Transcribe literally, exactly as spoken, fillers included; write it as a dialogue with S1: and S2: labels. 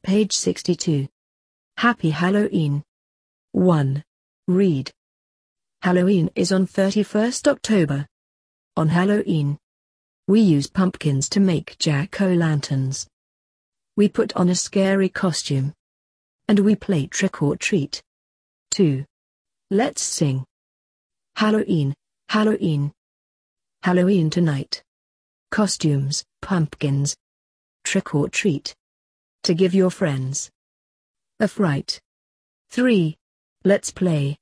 S1: Page sixty-two. Happy Halloween. one. Read. Halloween is on thirty-first October. On Halloween, we use pumpkins to make jack-o'-lanterns. We put on a scary costume. And we play trick-or-treat. two. Let's sing. Halloween, Halloween. Halloween tonight. Costumes, pumpkins. Trick-or-treat. To give your friends a fright. three. Let's play.